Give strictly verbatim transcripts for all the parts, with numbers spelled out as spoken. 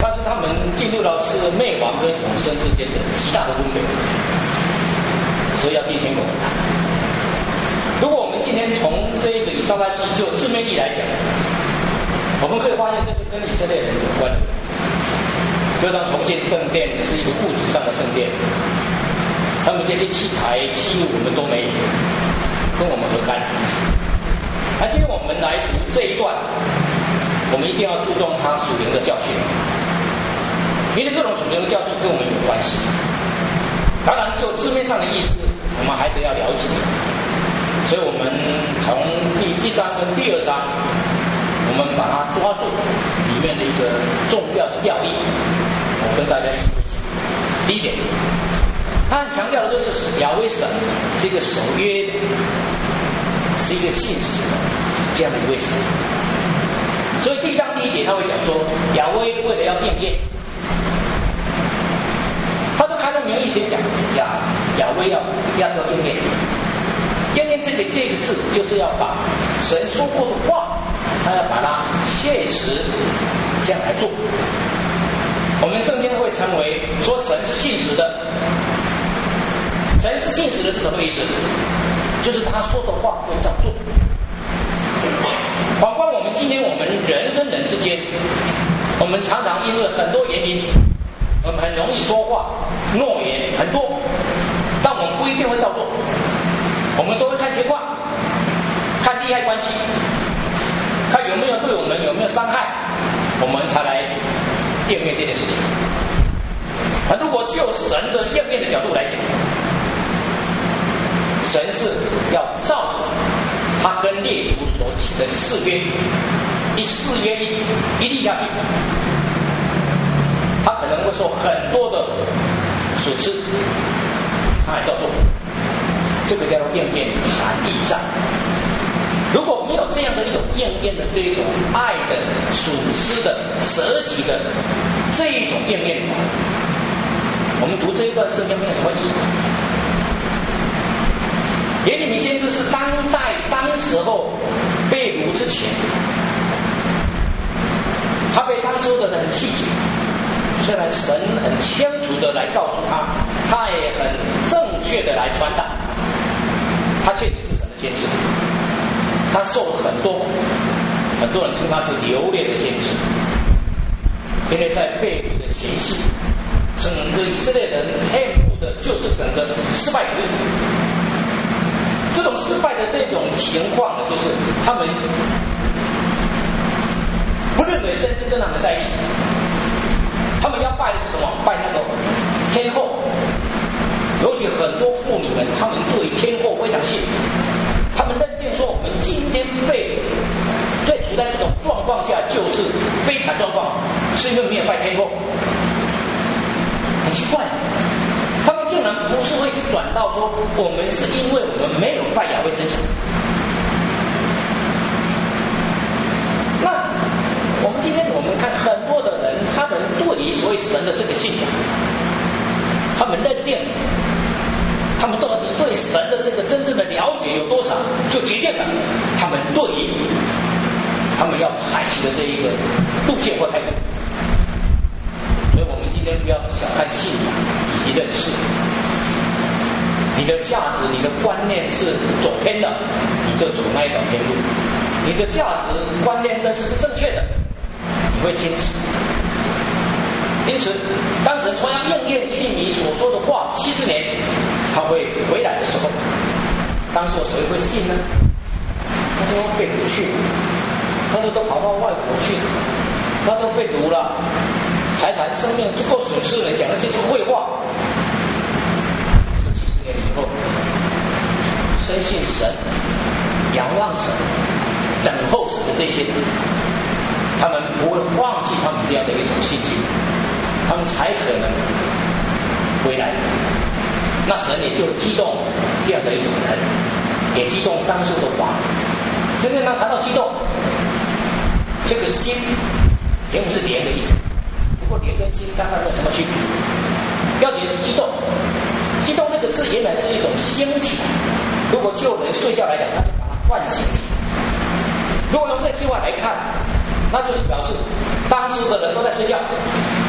但是他们进入到是灭亡跟永生之间的极大的分别，所以要进天国。如果我们今天从这个以斯拉记就字面意来讲，我们可以发现这个跟以色列人有关。就当重建圣殿是一个物质上的圣殿，他们这些器材器物我们都没有，跟我们何干？而今天我们来读这一段，我们一定要注重他属灵的教训，因为这种属灵的教训跟我们有关系。当然，就字面上的意思，我们还得要了解。所以我们从第一章跟第二章，我们把它抓住里面的一个重要的要义，我跟大家一起分析。第一点，他强调的就是亚威神是一个守约的，是一个信实的这样的一位神。所以第一章第一节他会讲说，亚威为了要应验，他就开宗明义先讲亚亚威要要要应验。应验这个这个字，就是要把神说过的话，他要把它切实这样来做。我们圣经会称为说神是信实的，神是信实的是什么意思？就是他说的话会照做。反观我们今天我们人跟人之间，我们常常因为很多原因，我们很容易说话诺言很多，但我们不一定会照做。我们都会看情况，看利害关系，看有没有对我们有没有伤害，我们才来应验这件事情。而如果就神的应验的角度来讲，神是要照着他跟列祖所起的誓约，一誓约一一立下去，他可能会受很多的损失，他还照做。这个叫做应验含义战。如果没有这样的一种应验的这一种爱的、属实的、舍己的这一种应验，我们读这一段圣经没有什么意义。耶利米先知是当代当时候被掳之前，他被当时的人很细节，虽然神很清楚的来告诉他，他也很正确的来传达。他确实是神的先知，他受了很多苦，很多人称他是流烈的先知，因为在被掳的前夕，整个以色列人恨恶的就是整个失败主义。这种失败的这种情况呢，就是他们不认为神是跟他们在一起，他们要拜的是什么？拜那个天后。尤其很多妇女们，她们对天后非常信，她们认定说我们今天被对处在这种状况下就是悲惨状况，是因为没有拜天后。很奇怪，他们竟然不是会转到说我们是因为我们没有拜亚威真神。那我们今天我们看很多的人，他们对于所谓神的这个信仰，他们认定他们到底对神的这个真正的了解有多少，就决定了他们对于他们要采取的这一个路线或态度。所以我们今天不要小看信仰以及认识，你的价值、你的观念是走偏的，你就走那一条偏路；你的价值观念认识是正确的，你会坚持。因此，当神说要应验耶利米所说的话，七十年他会回来的时候，当时有谁会信呢？他说被掳去，他说都跑到外国去，他说被掳了，财产生命足够损失了，讲的这些废话。七十年以后，深信神、仰望神、等候神的这些人，他们不会忘记他们这样的一种信心。他们才可能回来，那神也就激动这样的一种人，也激动当时的王。所以当谈到激动，这个心原本是连的意思，不过连跟心刚刚有什么区别？要点是激动，激动这个字原来是一种兴起，如果就人睡觉来讲，它是把它唤醒起来。如果用这句话来看，那就是表示当时的人都在睡觉。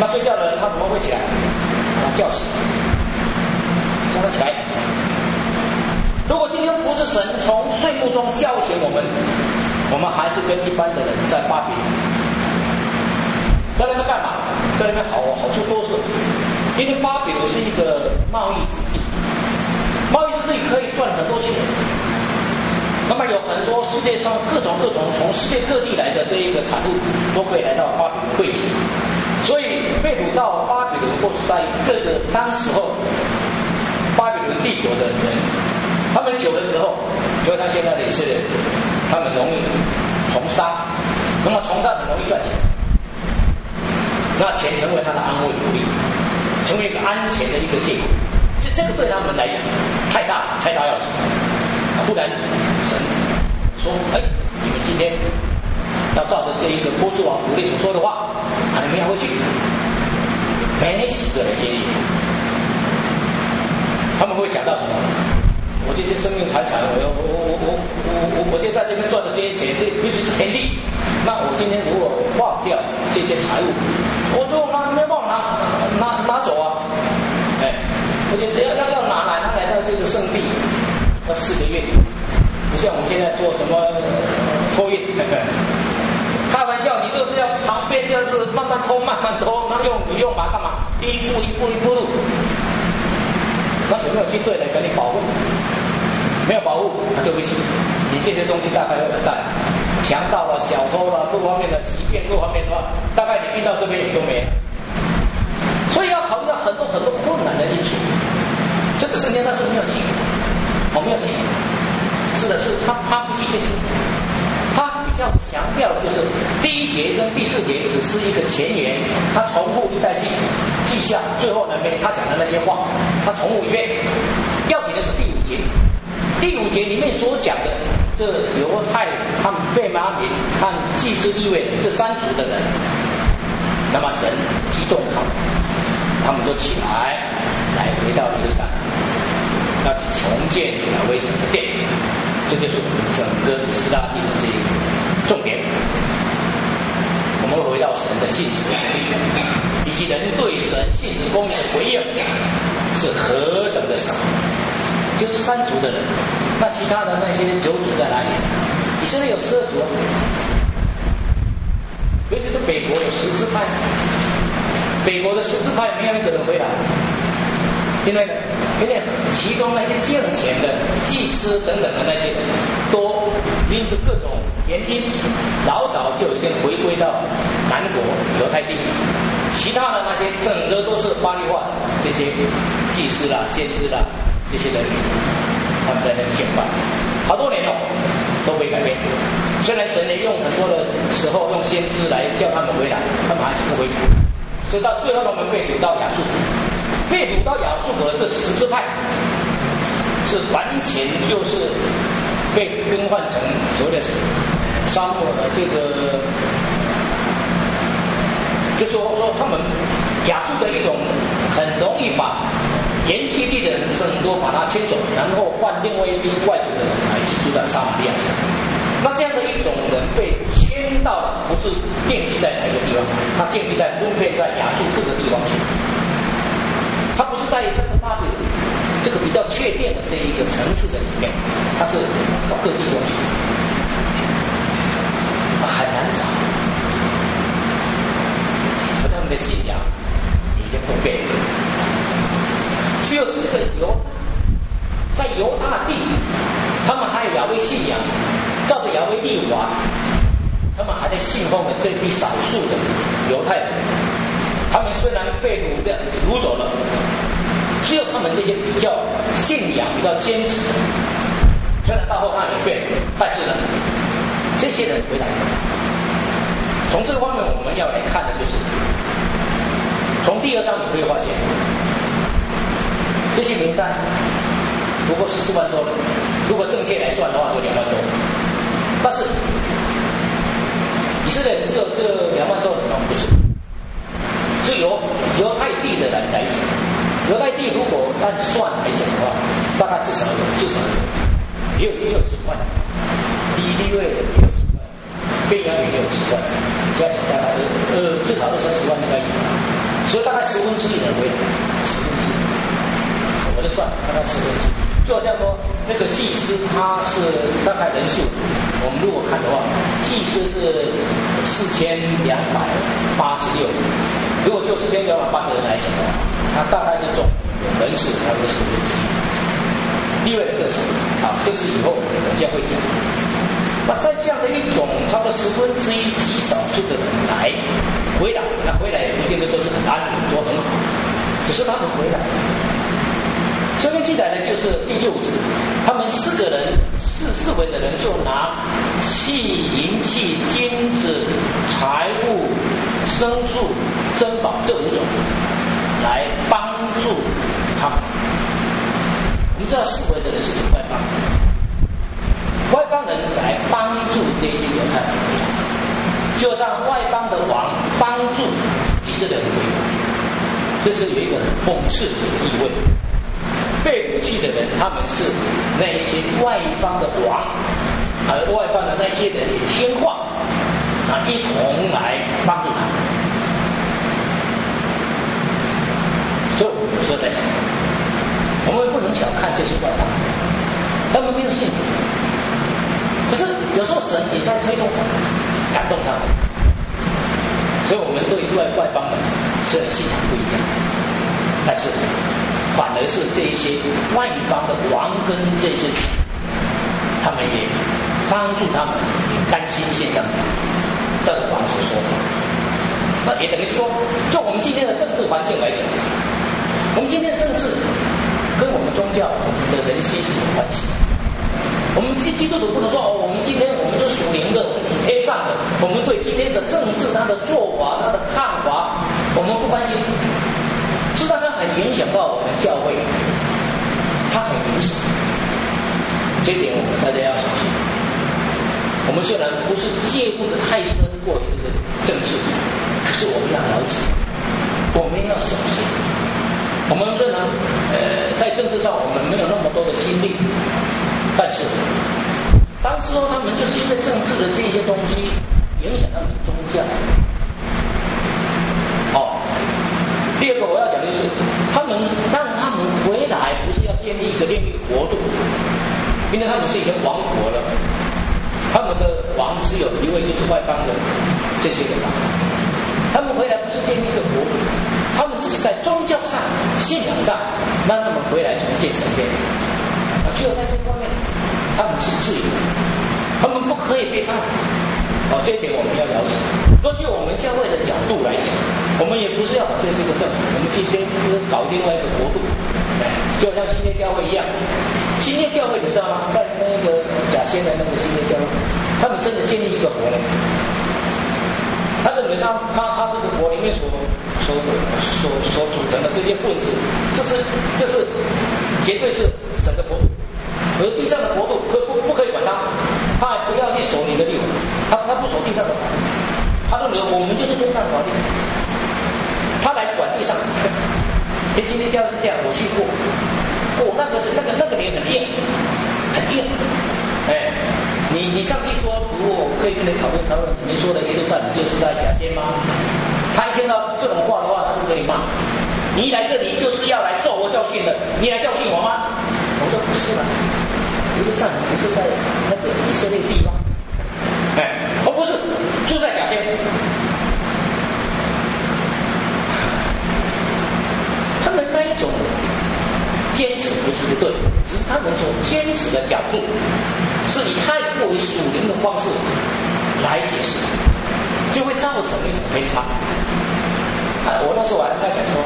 那睡觉的人他怎么会起来？把他叫醒，叫他起来。如果今天不是神从睡梦中叫醒我们，我们还是跟一般的人在巴比伦，在那边干嘛？在那边好好处多是，因为巴比伦是一个贸易之地，贸易之地可以赚很多钱。那么有很多世界上各种各种从世界各地来的这一个产物都可以来到巴比伦汇聚，所以被掳到巴比伦或是在各个当时候巴比伦帝国的人，他们久了之后，就像现在的以色列人，他们容易从商，那么从商很容易赚钱，那钱成为他的安慰鼓励，成为一个安全的一个借口，这这个对他们来讲太大太大要紧。忽然神说：“哎，你们今天要照着这一个波斯王古列所说的话，把你们要回去。”没几个人愿意。他们会想到什么？我这些生命财产，我我我我我我我就在这边赚的这些钱，这尤其是田地。那我今天如果忘掉这些财物，我说拿没忘拿拿拿走啊！哎，我觉得要要要拿来拿来到这个圣地。要四个月，不像我们现在做什么托运，开玩笑，你就是要旁边就是慢慢拖，慢慢拖，那用你用嘛干嘛？一步一步一步路，那有没有军队来给你保护？没有保护，那对不起，你这些东西大概会很大，强盗啦、小偷啦，各方面的疾病，各方面的话，大概你运到这边也都没了。所以要考虑到很多很多困难的因素，这个圣经它是没有记的。我没有记，是的，是他他不记这些，他比较强调的就是第一节跟第四节只是一个前言，他重复一再记记下，最后呢没他讲的那些话，他重复一遍。要紧的是第五节，第五节里面所讲的这犹太和贝马敏和祭司利未这三族的人，那么神激动他们，他们都起来来回到耶路撒冷。要去重建亚威神的殿，这就是我们整个以斯拉记的这一个重点。我们会回到神的信实，以及人对神信实公义的回应是何等的少。就是三族的人，那其他的那些九族在哪里？以色列有十二族，尤其是北国有十支派，北国的十支派没有一个人回来。因为因为其中那些敬虔的祭司等等的那些都因此各种原因，老早就已经回归到南国犹太地，其他的那些整个都是巴利化的这些祭司啦、先知啦这些人民，他们在那里敬拜，好多年哦都没改变。虽然神也用很多的时候用先知来叫他们回来，他们还是不回来，所以到最后他们被掳到亚述。被掳到亚述的这十支派，是完全就是被更换成所谓的沙漠的这个，就说说他们亚述的一种很容易把原居地的人整个把他迁走，然后换另外一批外族的人来居住在撒玛利亚城。那这样的一种人被迁到了，不是定居在哪一个地方，他定居在分配在亚述各个地方去。它不是在这个巴比伦这个比较确定的这一个层次的里面，它是到各地方去，很难找。而他们的信仰已经不变了，只有这个犹在犹大地，他们还有亚威信仰，照着亚威律法，他们还在信奉的这批少数的犹太人。他们虽然被掳的掳走了，只有他们这些比较信仰比较坚持的，虽然到后他也变，但是呢，这些人回来了。从这个方面我们要来看的就是，从第二章你会发现，这些名单不过是四万多人，如果正确来算的话，就两万多。但是以色列只有这两万多人吗？不是。是由犹太地的人来讲，犹太地如果按算来讲的话，大概至少有至少有也有也有几万，利利位也有几万， 边洋人有十万，加起来大概呃至少二三十万应该有，所以大概十分之一人回来，十分之一，我就算大概十分之一。就好像说那个祭司他是大概人数，我们如果看的话，祭司是四千两百八十六，如果就四千两百八十人来讲的话，他大概是总人数差不多十分之一。另外的个是啊，这是以后我们将会讲。那在这样的一种差不多十分之一极少数的人来回来，那回来也不见得都是很安稳，都很好，只是他们回来。圣经记载呢，就是第六节，他们四个人，四四围的人就拿器、银器、金子、财物、牲畜、珍宝这五种来帮助他们。你知道四围的人是指外邦人，外邦人来帮助这些犹太人回来，就让外邦的王帮助以色列人回来，这是有一个很讽刺的意味。被掳去的人，他们是那一些外邦的王，而外邦的那些人也听话，啊，一同来帮助他们。所以我有时候在想，我们不能小看这些外邦人，他们没有信主，可是有时候神也在推动他们，感动他们。所以我们对外外邦人虽然信仰不一样，但是反而是这些外邦的王跟这些，他们也帮助他们，也甘心献上这个王所说的。那也等于说，就我们今天的政治环境来讲，我们今天的政治跟我们宗教、我们的人心是有关系的。我们基基督徒不能说哦，我们今天我们是属灵的，我们属天上的，我们对今天的政治、他的做法、他的看法，我们不关心。知道它很影响到我们教会，它很影响，这一点我们大家要小心。我们虽然不是介入的太深过于这个政治，可是我们要了解，我们要小心。我们虽然呃在政治上我们没有那么多的心力，但是当时候他们就是因为政治的这些东西影响他们的宗教。哦。第二个我要讲的就是，他们让他们回来不是要建立一个另一个国度，因为他们是已经亡国了，他们的王只有一位，就是外邦的这些个王。他们回来不是建立一个国度，他们只是在宗教上、信仰上让他们回来重建神殿。啊，只有在这方面，他们是自由的，他们不可以背叛。哦，这一点我们要了解。若就我们教会的角度来讲，我们也不是要反对这个政府，我们今天是搞另外一个国度，就好像新约教会一样。新约教会你知道吗？在那个假仙的那个新约教会，他们真的建立一个国呢。他认为他他他这个国里面所所所所组成的这些分子，这是这是绝对是神的国度。而地上的国度可不不可以管他，他还不要去守你的律法，他他不守地上的法律，他认为我们就是天上的法律，他来管地上的。这今天教是这样，我去过，哦，那个是那个那个脸很硬，很硬，哎，你你上去说，如果我可以跟你讨论讨论，你说的耶路撒冷就是在假仙吗？他一听到这种话的话，他就跟你骂，你一来这里就是要来受我教训的，你来教训我吗？我说不是了。耶路撒冷不是在那个以色列地吗？哎，哦不是，就在假仙。他们那一种坚持不是不对，只是他们从坚持的角度是以太过于属灵的方式来解释，就会造成一种偏差。啊，我那时候我还跟他讲说，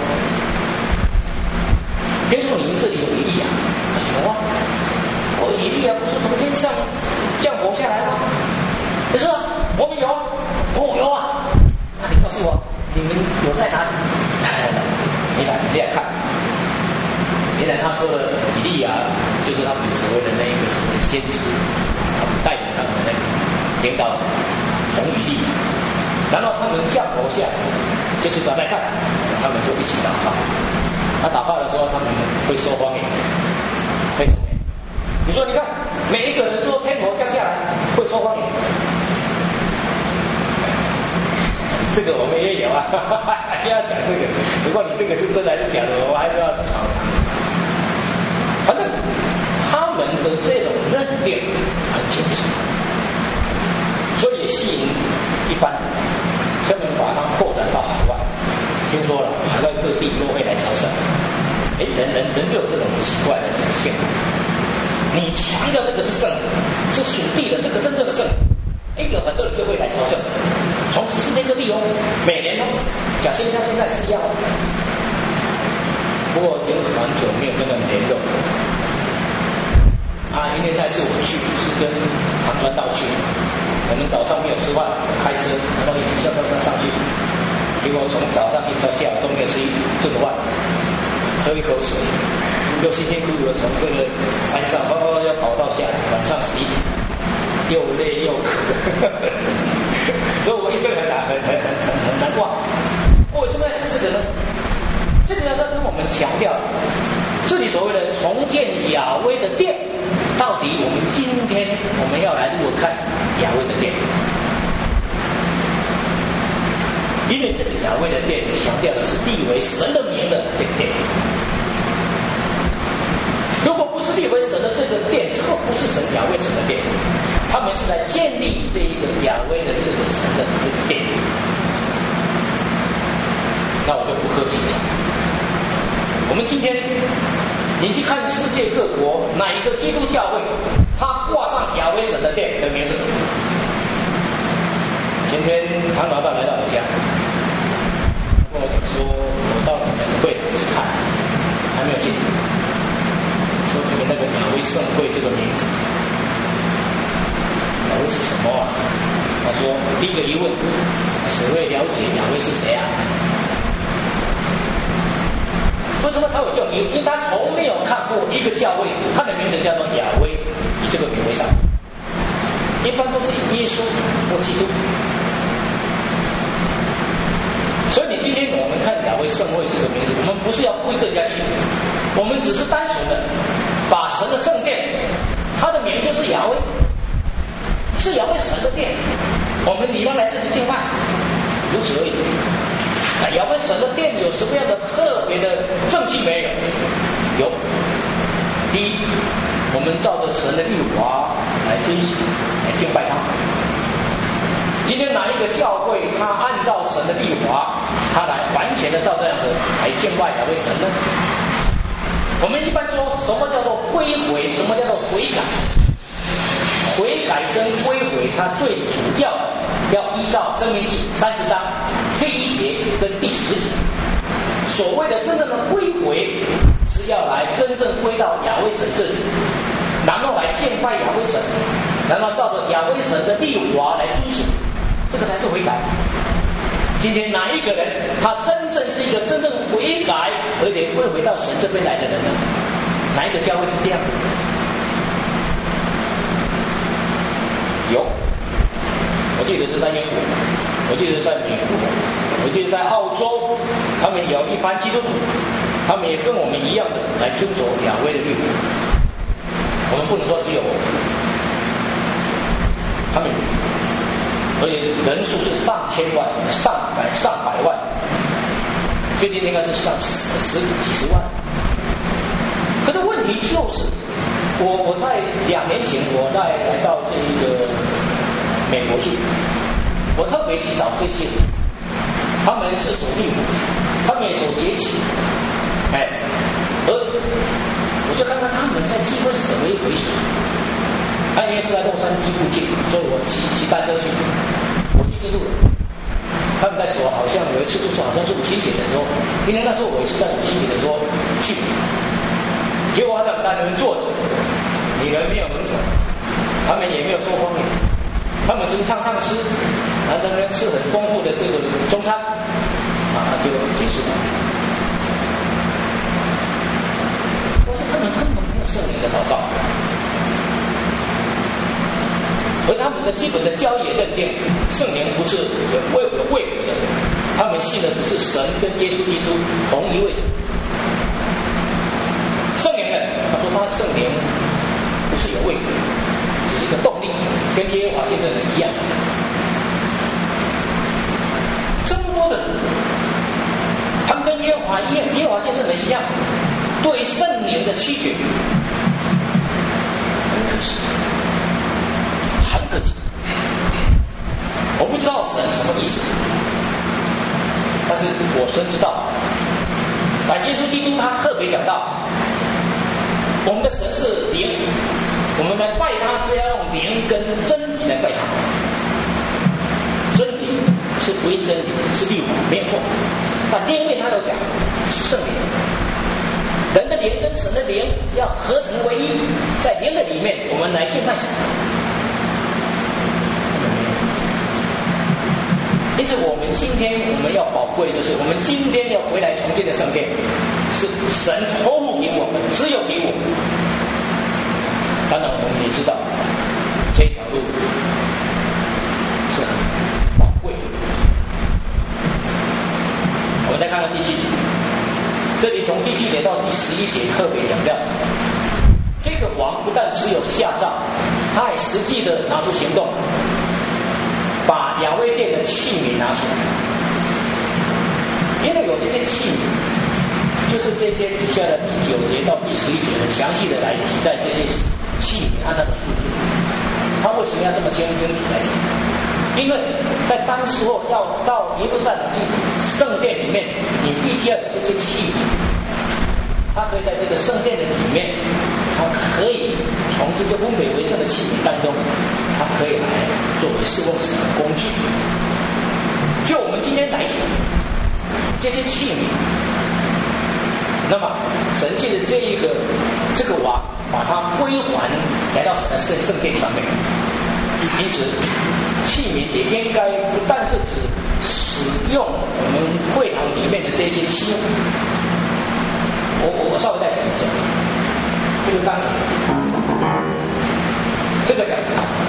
别说你们这里有以利亚，有啊。我以利亚不是从天上降活下来吗？不是啊，我们有啊，我有啊。那你告诉我，你们有在哪里？来来来，你来你来看。原来他说的以利亚，就是他们所谓的那一个什么先知，他们带领他们那个领导红以利亚，然后他们降活下来，就是转来看，他们就一起祷告。他祷告的时候，他们会说方言，为什么？你说，你看，每一个人说天国降下来会说方言， 这个我们也有啊，不要讲这个。不过你这个是真还是假的，我还是要吵。反正他们的这种认定很清楚，所以吸引一般，他们把它扩展到海外。听说了，海外各地都会来朝圣。哎，人人人就有这种奇怪的这个现象。你强调这个是圣，是属地的，这个真正的圣。哎，有很多人就会来朝圣，从世界各地哦，每年哦，假设像现在是一样，不过已经很久没有跟他们联络啊。因为那次我去是跟航船道去，我们早上没有吃饭，开车然后一上上上上去，结果从早上一直到下午都没有吃一顿饭，喝一口水，又辛辛苦苦的从这个山上哦要跑到下晚上十一点。又累又渴，所以我一个人很很很很很难过。为什么要讲这个呢？这个要是跟我们强调，这里所谓的重建亚威的殿，到底我们今天我们要来如何看亚威的殿？因为这个亚威的殿强调的是立为神的名的这个殿。如果不是立为神的这个殿，这个不是神亚威神的殿，他们是来建立这一个亚威的这个神的这个殿。那我就不客气讲，我们今天你去看世界各国哪一个基督教会，他挂上亚威神的殿的名字？前天唐老大来到我家，跟我讲说，我到你们的会堂去看，还没有进。说你们那个亚威圣会这个名字，亚威是什么啊？他说第一个疑问，谁会了解亚威是谁啊？为什么他有这种疑问？因为他从没有看过一个教会，他的名字叫做亚威，以这个名为上，一般都是以耶稣或基督。所以你今天我们看亚威圣会这个名字，我们不是要故意跟人家区别，我们只是单纯的把神的圣殿，它的名就是亚威，是亚威神的殿，我们理当来这里敬拜，如此而已。那亚威神的殿有什么样的特别的证据没有？有。第一，我们照着神的律法来遵循，来敬拜他。今天哪一个教会他按照神的律法，他来完全的照这样子来敬拜亚威神呢？我们一般说什么叫做归回，什么叫做悔改？悔改跟归回，它最主要要依照申命记三十章第一节跟第十节。所谓的真正的归回，是要来真正归到亚威神这里，然后来敬拜亚威神，然后照着亚威神的律法来遵守。这个才是悔改。今天哪一个人他真正是一个真正悔改，而且会回到神这边来的人呢？哪一个教会是这样子的？有，我记得是在英国，我记得是在美国，我记得在澳洲，他们有一班基督徒，他们也跟我们一样的来遵守亚威的律法。我们不能说只有我们，他们。而且人数是上千万、上百、上百万，最近应该是上十十几十万。可是问题就是，我我在两年前我在来到这一个美国去，我特别去找这些，他们是守律法，他们也守节期，哎，而我就看看他们在机会是怎么一回事。他因为是在洛杉矶附近，所以我骑骑单车去，我记记录了。他们在说，好像有一次就是好像是五星节的时候，因为那时候我也是在五星节的时候去，结果他们单人坐着，里面没有门口，他们也没有说方言，他们只是唱唱诗，然后在那边吃很丰富的这个中餐，啊，就结束了。我说他们根本没有圣灵的祷告。而他们的基本的教义也认定圣灵不是有为有为我的，他们信的只是神跟耶稣基督同一位神。圣灵呢，他说他圣灵不是有为我，只是一个动力，跟耶和华见证人一样。这说的，他们跟耶和华一样，耶和华见证人一样，对圣灵的弃绝，很可惜，很可惜。我不知道神什么意思，但是我深知道，在耶稣基督他特别讲到，我们的神是灵，我们来拜他是要用灵跟真理来拜他。真理是福音真理，是律法，没有错。但另一面他有讲是圣灵，人的灵跟神的灵要合成为一，在灵的里面我们来敬拜神。因此我们今天我们要宝贵的就是我们今天要回来重建的圣殿是神托付给我们，只有给我们。当然我们也知道这条路是很宝贵的。我们再看看第七节，这里从第七节到第十一节特别强调，这个王不但只有下诏，他还实际的拿出行动，把雅威殿的器皿拿出来。因为有这些器皿，就是这些底下的第九节到第十一节很详细的来记载这些器皿按它的数字。他为什么要这么清清楚来讲？因为在当时候要到耶路撒冷圣殿里面，你必须要有这些器皿，它可以在这个圣殿的里面，它可以从这个分别为圣的器皿当中，它可以来作为侍奉神的工具。就我们今天来讲，这些器皿，那么神借的这一个这个王，把它归还来到神的圣圣殿上面。因此，器皿也应该不但是指使用我们会堂里面的这些器物。我我我稍微再讲一下，这个刚才这个讲，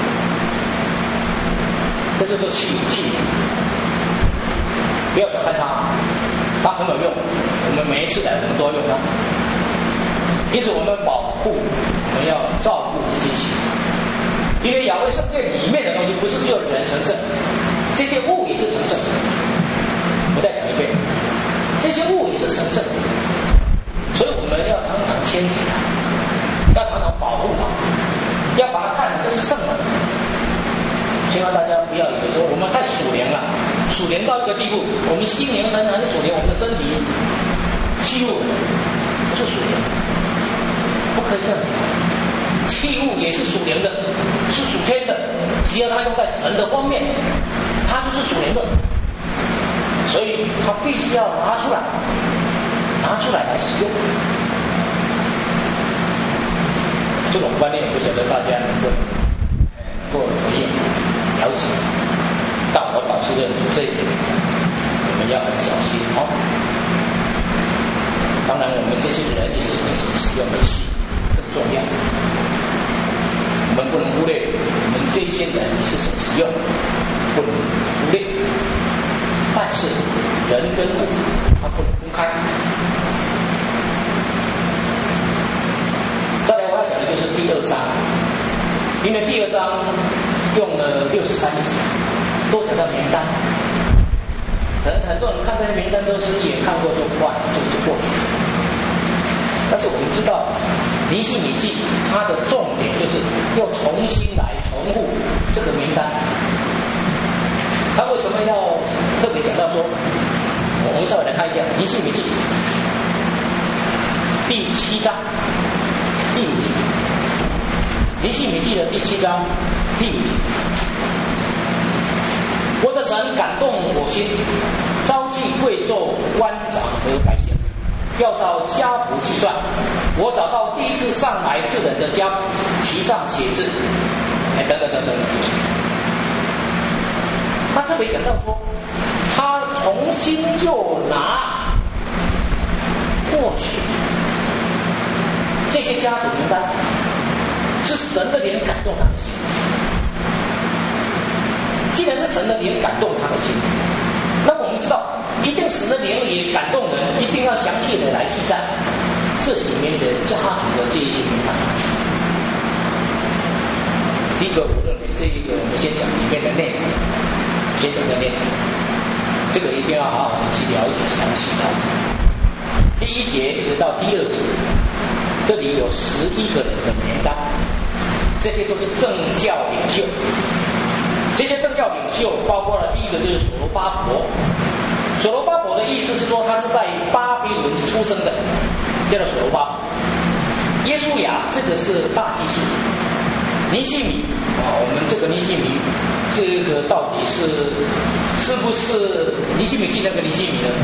这就是器器皿，不要小看它，它很有用，我们每一次来我们都要用它。因此，我们保护，我们要照顾这些器皿。因为雅威圣殿里面的东西不是只有人成圣，这些物也是成圣。我再讲一遍，这些物也是成圣，所以我们要常常牵紧它，要常常保护它，要把它看成这是圣的。希望大家不要以为说我们太属灵了，属灵到一个地步，我们心灵很很属灵，我们的身体欺负人，不是属灵，不可以这样子。器物也是属灵的，是属天的，只要它用在神的方面，它就是属灵的，所以它必须要拿出来，拿出来来使用。这种观念不晓得大家能够能够回应了解，但我导师认为这一点我们要很小心哦。当然，我们这些人也是神使用的器更重要。我们不能忽略，我们这些人也是神使用，不能忽略。但是人跟物，它不能公开。再来我要讲的就是第二章，因为第二章用了六十三集，都讲到名单。可能很多人看这些名单都是一眼看过就换，就就过去了。但是我们知道尼希米记它的重点就是要重新来重复这个名单。他为什么要特别讲到说，我们稍微来看一下尼希米记第七章第五节，尼希米记的第七章第五节，我的神感动我心，召集贵胄官长和百姓，要照家谱计算，我找到第一次上来之人的家谱，其上写字，哎，等等等等。他特别讲到说，他重新又拿过去这些家族名单，是神的灵感动他的心。既然是神的灵感动他的心，那么我们知道，一定神的灵也感动人，一定要详细的来记载这里面的家族的这一些名单。第一个，我认为这一个我们先讲里面的内容，先讲的内容。 这个一定要好好的去了解，详细了解。第一节一直到第二节，这里有十一个人的名单，这些都是政教领袖。这些政教领袖包括了第一个就是所罗巴伯。所罗巴伯的意思是说，他是在巴比伦出生的，叫做所罗巴伯。耶稣亚这个是大祭司。尼希米啊，我们这个尼希米，这个到底是是不是尼希米记那个尼希米呢？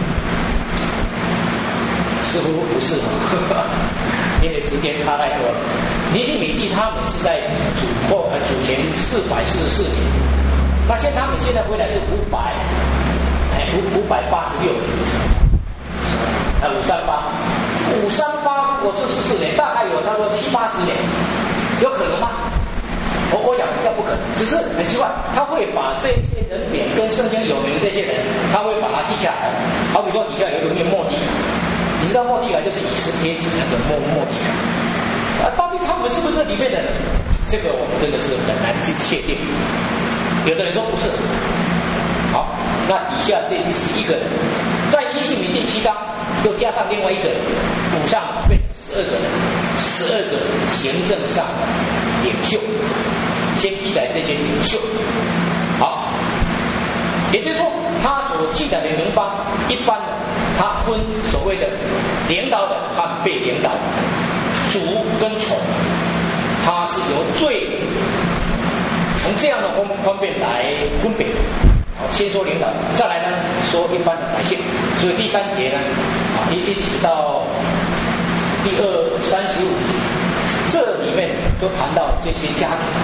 似乎不是哈，因为时间差太多了。尼希米记他们是在主后呃主前四百四十四年，那现在他们现在回来是五百，哎五五百八十六年，啊五三八，五三八如果是四四年，大概有差不多七八十年，有可能吗？我我想这不可能，只是很奇怪，他会把这些人脸跟圣经有名这些人，他会把它记下来。好比说底下有一个念莫迪卡，你知道莫迪卡就是以斯帖记那个莫莫迪卡，啊，到底他们是不是这里面的人？这个我们真的是很难去确定。有的人说不是。好，那底下这十一个人，在尼希米记七章又加上另外一个人，补上变十二个人，十二个行政上领袖，先记载这些领袖。好，也就是说，他所记载的名邦，一般的他分所谓的领导人和被领导人，主跟从，他是由罪从这样的方方面来分别。好，先说领导，再来呢说一般的百姓。所以第三节呢，啊，一一直到第二三十五节，这里面都谈到这些家族，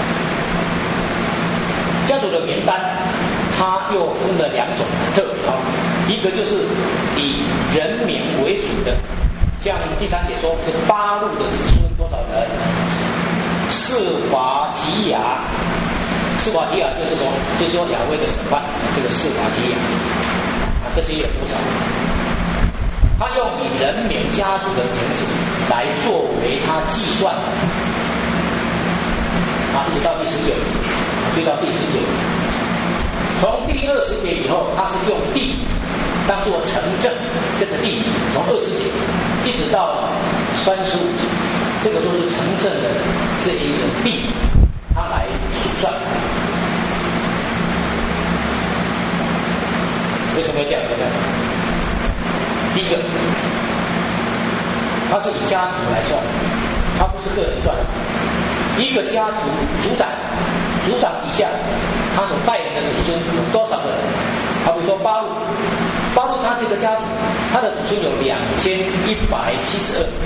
家族的名单，它又分了两种特别啊，一个就是以人名为主的，像第三节说是八路的子孙多少人，示法提雅。示法提雅就是说，就是说亚威的审判，这个示法提雅啊，这些有多少？他用以人名家族的名字来作为他计算啊，一直到第十九，追到第十九。从第二十节以后，他是用地当作城镇，这个地从二十节一直到三十五节，这个都是城镇的这一个地。他来数算，为什么要这样子呢？第一个，他是以家族来算，他不是个人算。一个家族族长，族长底下，他所带领的子孙有多少个人？好比说八路，八路他这个家族，他的子孙有两千一百七十二。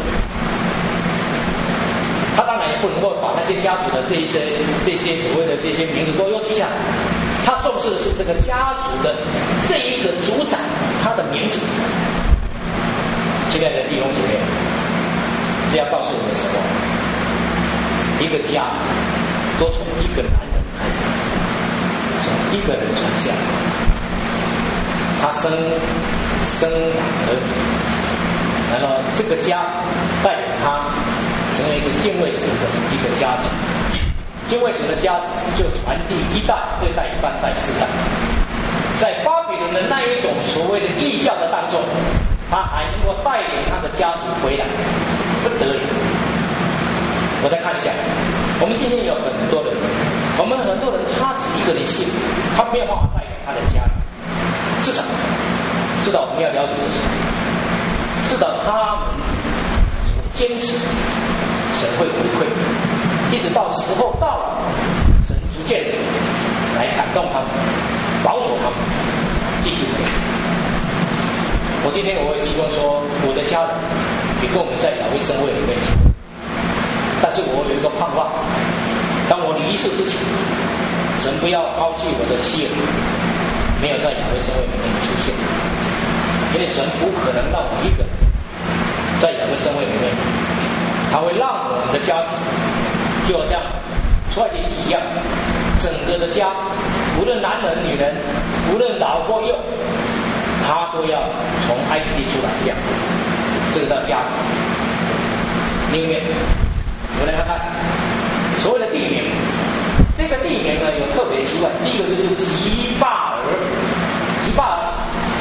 他当然也不能够把那些家族的这一些这些所谓的这些名字都又记下来，他重视的是这个家族的这一个族长他的名字。亲爱的弟兄姐妹，这要告诉我们什么？一个家都从一个男人开始，从一个人传下，他生生养儿女，然后这个家带领他成为一个敬畏神的一个家族，敬畏神的家族就传递一代、二代、三代、四代。在巴比伦的那一种所谓的异教的当中，他还能够带领他的家族回来，不得了。我再看一下，我们今天有很多的人，我们很多人他只一个人信，他没有办法带领他的家，至少至少我们要了解的是，至少他们坚持，神会回馈，一直到时候到了，神逐渐来感动他们，保守他们，继续回来。我今天我也希望说，我的家人也跟我们在亚威圣会里面，但是我有一个盼望，当我离世之前，神不要抛弃我的妻儿，没有在亚威圣会里面出现，因为神不可能让我一个人在亚威圣会里面，他会让我们的家族就好像出埃及记一样，整个的家，无论男人女人，无论老或幼，他都要从埃及地出来一样，这个叫家族。另外，我来看看所谓的地名，这个地名呢有特别奇怪。第一个就是吉巴尔，吉巴尔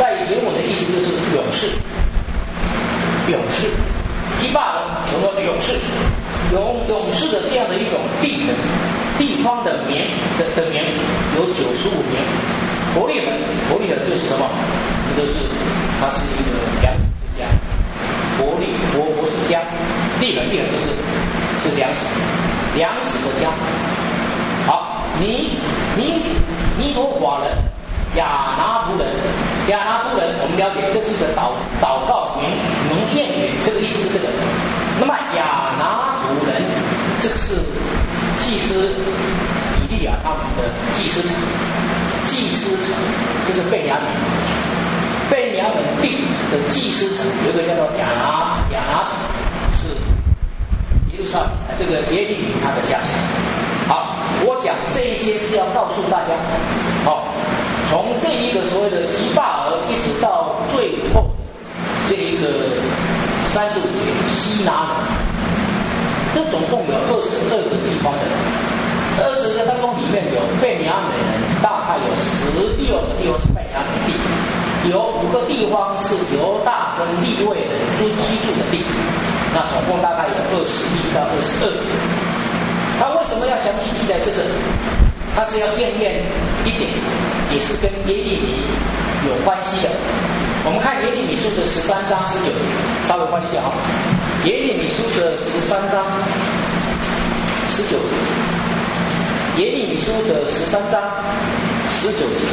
在原文的意思就是勇士，勇士，基巴人我说的勇士，勇勇士的这样的一种地的地方的名的的名有九十五名。伯利恒，伯利恒就是什么？这就是它是一个粮食之家。伯利伯伯是家，利恒利恒就是是粮食，粮食的家。好，尼尼尼陀寡人。亚拿族人，亚拿族人，我们了解这是一个祷祷告名蒙谚语，这个意思是这个。那么亚拿族人，这个是祭司以利亚他们的祭司城，祭司城就是贝雅悯，贝雅悯地的祭司城有一个叫做亚拿亚拿城，是耶路撒冷这个耶利米他的家乡。好，我讲这一些是要告诉大家，好。从这一个所谓的吉巴尔一直到最后这一个三十五节西拿人，这总共有二十二个地方的人，二十个当中里面有贝尼亚美人，大概有十六个地方是贝尼亚美地，有五个地方是犹大跟利未人居住的地，那总共大概有二十一到二十二个。他为什么要详细记载这个？他是要验验一点，也是跟耶利米有关系的。我们看耶利米书的十三章十九节，稍微翻一下啊。耶利米书的十三章十九节，耶利米书的十三章十九节。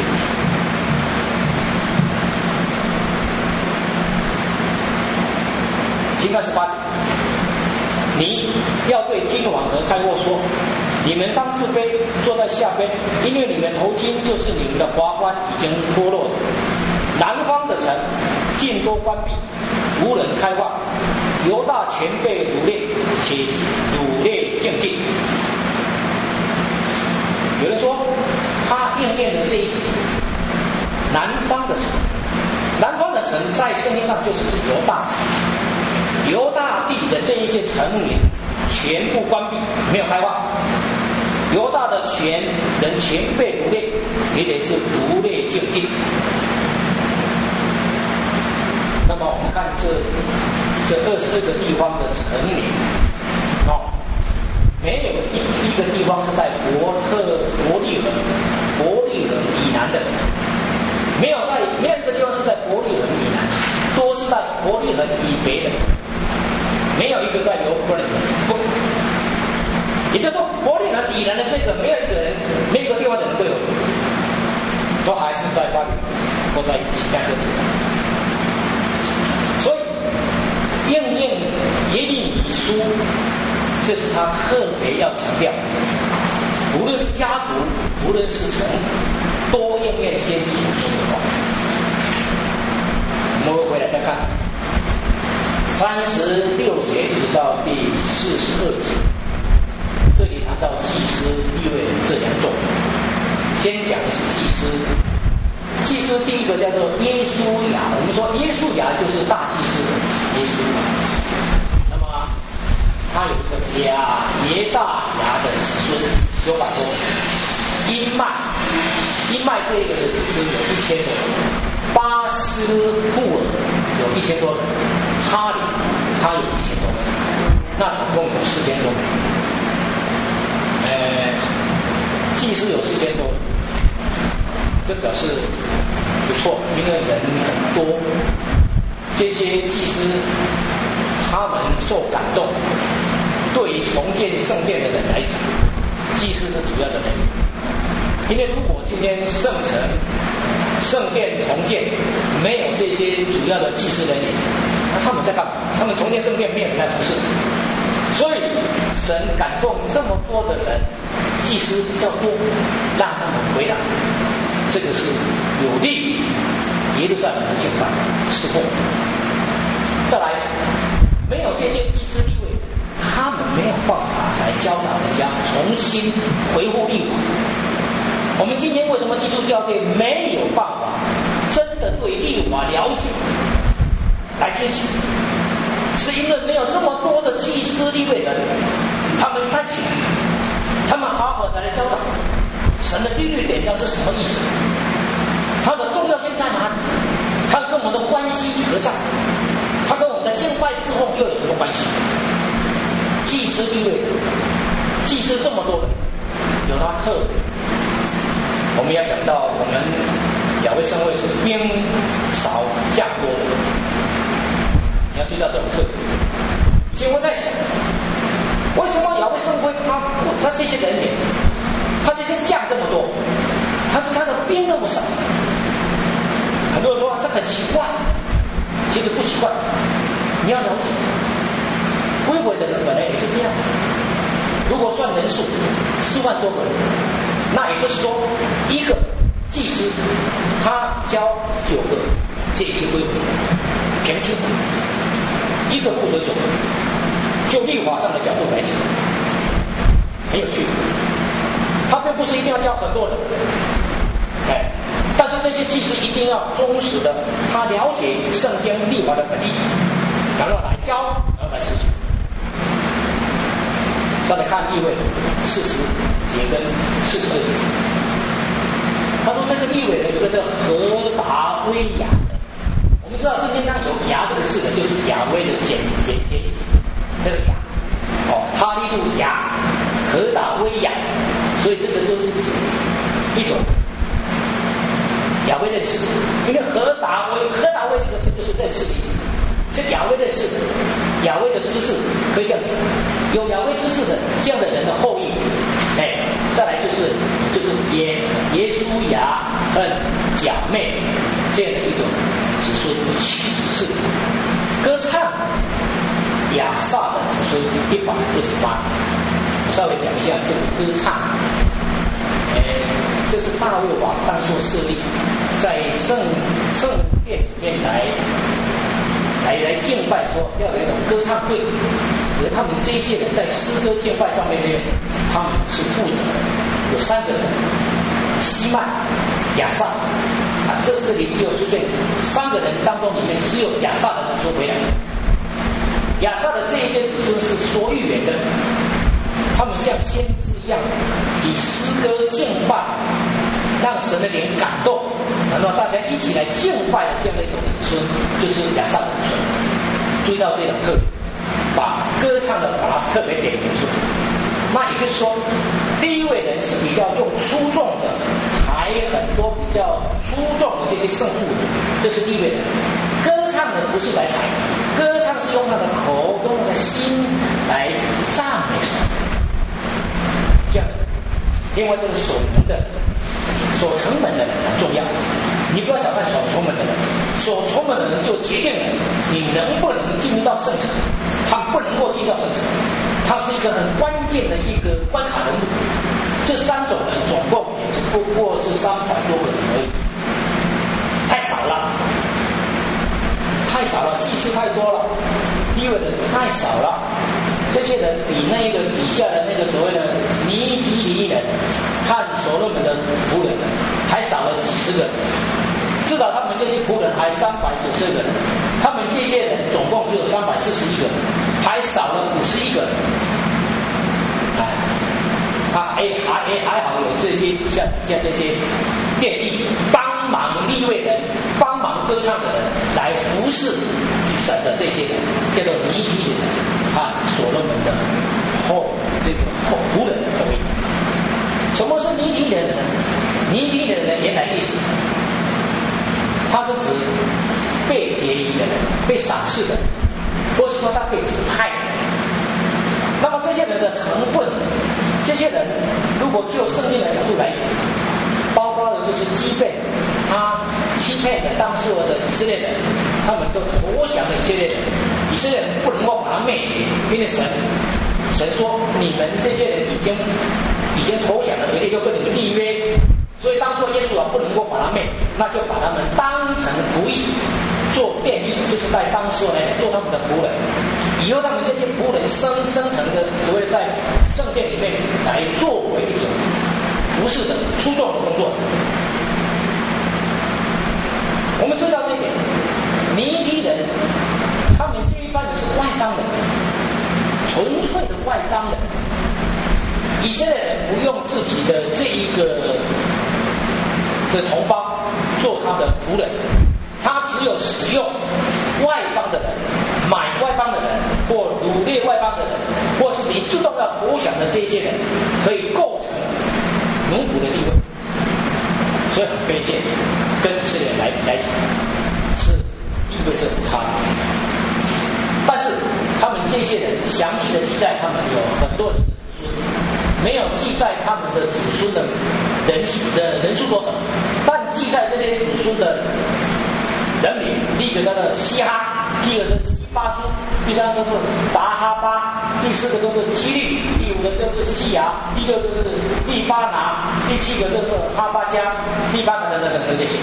请看十八节，你要对基督王和开沃说。你们当自卑，坐在下边，因为你们头巾就是你们的华冠已经脱落了。南方的城尽都关闭，无人开放，犹大全被掳掠，且掳掠尽尽。有人说，他应验了这一节，南方的城，南方的城在圣经上就是指犹大城，犹大地的这一些城民全部关闭，没有开放。犹大的全人全被掳掠，也得是掳掠尽尽。那么我们看这这二十二个地方的城民，哦，没有一一个地方是在伯特伯利恒伯利恒以南的，没有在没有一个地方是在伯利恒以南，都是在伯利恒以北的，没有一个在犹伯利恒不。也就是说，伯利恒以南的这个没有一个人，没有一个地方的人都有，都还是在巴比伦，都在期待这里。所以，应验耶利米书，这是他特别要强调，无论是家族，无论是城，多应验先知所说的话。我们回来再看三十六节一直到第四十二节。这里谈到祭司、利未人这两种，先讲的是祭司。祭司第一个叫做耶稣亚，我们说耶稣亚就是大祭司耶稣亚。那么他有一个亚耶大牙的子孙，有百多。阴麦，阴麦这个就有一千多人，巴斯布尔有一千多人，哈里他有一千多人，那总共有四千多人。呃，祭司有四千多人，这表示不错，因为人很多。这些祭司他们受感动，对于重建圣殿的人来讲，祭司是主要的人。因为如果今天圣城、圣殿重建没有这些主要的祭司人员，那他们在干嘛？他们重建圣殿没有人来服侍。所以神感动这么多的人，祭司要多，让他们回来，这个是有利于耶路撒冷的敬拜侍奉。再来，没有这些祭司利未，他们没有办法来教导人家重新回复律法。我们今天为什么基督教会没有办法真的对律法了解来遵循？是因为没有这么多的祭司利未人，他们站起来，他们好好的来教导神的律律典章是什么意思，它的重要性在哪里， 它跟我们的关系何在？它跟我们的敬拜侍奉又有什么关系？祭司地位，祭司这么多人，有它特别。我们要想到，我们亚威圣会是兵少将多的，你要注意到这种特别。所以我在想，为什么亚威圣会他他这些人员，他这些将这么多，他是他的兵那么少？很多人说这很奇怪，其实不奇怪。你要了解，归回的人本来也是这样子。如果算人数，四万多个人，那也就是说，一个祭司他教九个这些归回，平均一个负责九个。就律法上的角度来讲，很有趣。他并不是一定要教很多人，哎，但是这些祭司一定要忠实的，他了解圣经律法的本意，然后来教，然后来实行。再来看利未四十节跟四十二节，他说这个利未呢有个叫何达威雅的，我们知道圣经上有雅这个字呢，就是雅威的简简简体，这个雅，哦，哈利路亚，何达威雅，所以这个就是指一种雅威认识，因为何达威何达威这个字就是认识的意思。是亚威认识的，亚威的知识可以这样讲，有亚威知识的这样的人的后裔，哎，再来就是就是耶耶稣雅和假妹这样的一种子孙，其实是歌唱亚萨的子孙一百二十八。我稍微讲一下这个歌唱，哎，这是大卫王当初设立在圣圣殿里面来。来来敬拜，说要有一种歌唱队，而他们这些人在诗歌敬拜上面呢，他们是负责的，有三个人，西曼、亚萨啊，这这里就出现三个人当中里面只有亚萨的人说回来，亚萨的这一些子孙是说预言的，他们像先知一样，以诗歌敬拜，让神的灵感动。然后大家一起来敬拜的这样的一种子孙，就是亚萨的子孙。注意到这种特点，把歌唱的把它特别点明出来。那也就是说，第一位人是比较用出众的，还很多比较出众的这些圣物，这是第一位人。歌唱的不是来抬，歌唱是用他的口，用他的心来赞美神。这样。另外就是守门的，守城门的人很重要。你不要小看守城门的人，守城门的人就决定了你能不能进入到圣城，他不能够进到圣城，他是一个很关键的一个关卡人物。这三种人总共也只不过是三百多个人而已，太少了，太少了，祭司太多了，地位人太少了。这些人比那个底下的那个所谓的尼提里人和所罗门的仆人还少了几十个人，至少他们这些仆人还三百九十个人，他们这些人总共只有三百四十一个人，还少了五十一个人。哎，啊，哎，还哎还好有这些像像这些殿役帮忙立位人、帮忙歌唱的人来服侍神的这些人，叫做尼提人和所罗门的后这个后仆人的后裔。什么是尼提人呢？尼提人的原来意思，他是指被别异的人、被赏识的人，或是说他被指派的人。那么这些人的成分，这些人如果就圣经的角度来讲，包括的就是基遍，他欺骗的当时的以色列人，他们都投降了以色列人，以色列人不能够把他灭绝，因为神神说你们这些人已经已经投降了，而且又跟你们立约，所以当初耶稣啊不能够把他灭，那就把他们当成仆役，做殿役，就是在当时来做他们的仆人。以后他们这些仆人生生成的所谓在圣殿里面来作为一种服侍的出众的工作。我们知道这一点，尼提人他们这一般人是外邦人，纯粹的外邦人。以色列人不用自己的这一个的同胞做他的仆人， 他只有使用外邦的人、买外邦的人，或掳掠外邦的人，或是你自动要投降的这些人，可以构成奴仆的地位。所以很卑贱，跟以色列来来讲是地位是很差的。但是他们这些人详细的记载，他们有很多人的子孙，没有记载他们的子孙的人数的人数多少，但记载这些子孙的人名。第一个叫做西哈，第二个是西巴苏，第三个是达哈巴，第四个就是基利，第五个就是西亚，第六个就是利巴拿，第七个就是哈巴加，第八个等等等等这些。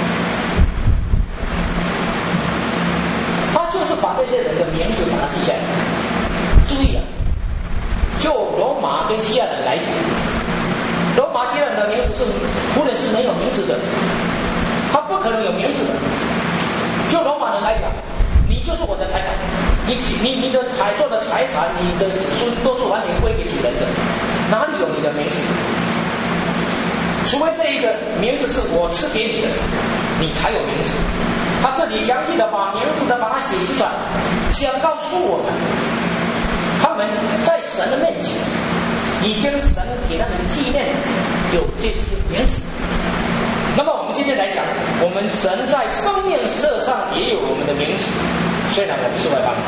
他就是把这些人的名字把它记下来。注意啊，就罗马跟西亚人来讲，罗马西亚人的名字是仆人是没有名字的，他不可能有名字的。就罗马人来讲，你就是我的财产，你你你的财做的财产，你的子孙都是完全归给主人的，哪里有你的名字？除非这一个名字是我赐给你的，你才有名字。他这里详细的把名字的把它写出来，想告诉我们，他们在神的面前，已经神给他们纪念有这些名字。那么我们今天来讲，我们神在生命册上也有我们的名字，虽然我们是外邦人，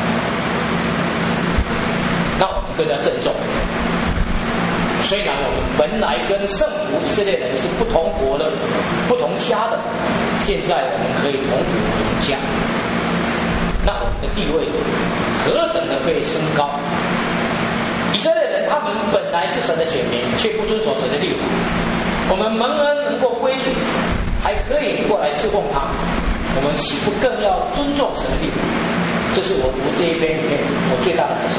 那我们更加郑重。虽然我们本来跟圣徒以色列人是不同国的、不同家的，现在我们可以同国同家，那我们的地位何等的被升高！以色列人他们本来是神的选民，却不遵守神的律法。我们蒙恩能够归主，还可以过来侍奉他，我们岂不更要尊重神的律法？这是我读这一篇里面我最大的感受。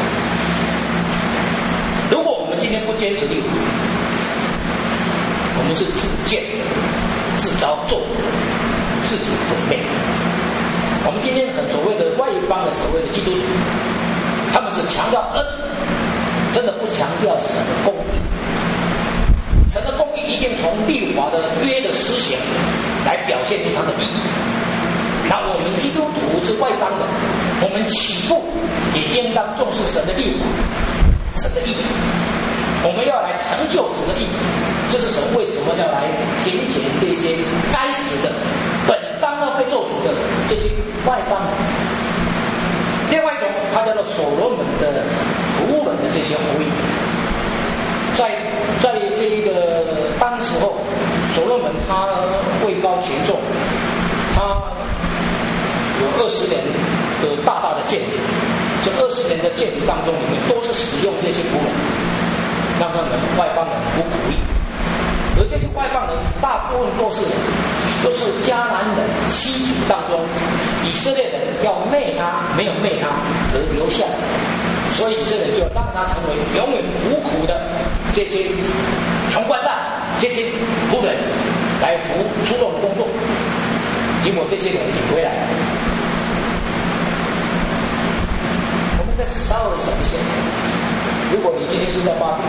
如果我们今天不坚持律法，我们是自见、自招咒、自己毁灭。我们今天很所谓的外邦的所谓的基督徒，他们只强调恩，真的不强调神的公义。神的公义一定从律法的约的实行来表现出它的意义。那我们基督徒是外邦人，我们起步也应当重视神的律法、神的意义。我们要来成就神的意义，这是神为什么要来拣选这些该死的、本当要被咒诅的这些外邦人。另外一种，它叫做所罗门的仆人的这些后裔。在在这一个当时候，所罗门他位高权重，他有二十年的大大的建筑，这二十年的建筑当中里面都是使用这些仆人，让他们外邦人无苦役。而这些外邦人大部分都是都是迦南人七族当中，以色列人要灭他，没有灭他而留下来，所以以色列就让他成为永远无苦的这些穷光蛋，这些仆人来服出众的工作。结果这些人也回来了。我们再稍微想一想，如果你今天是在巴比，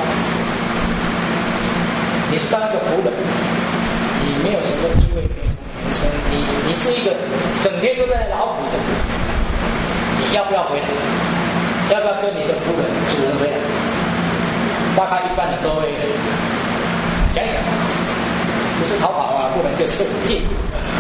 你是当一个仆人，你没有什么地位，没有什么名称，你你是一个整天都在劳苦的，你要不要回来？要不要跟你的仆人主人回来？大概一般人都会想想，不是逃跑啊，不然就是进入。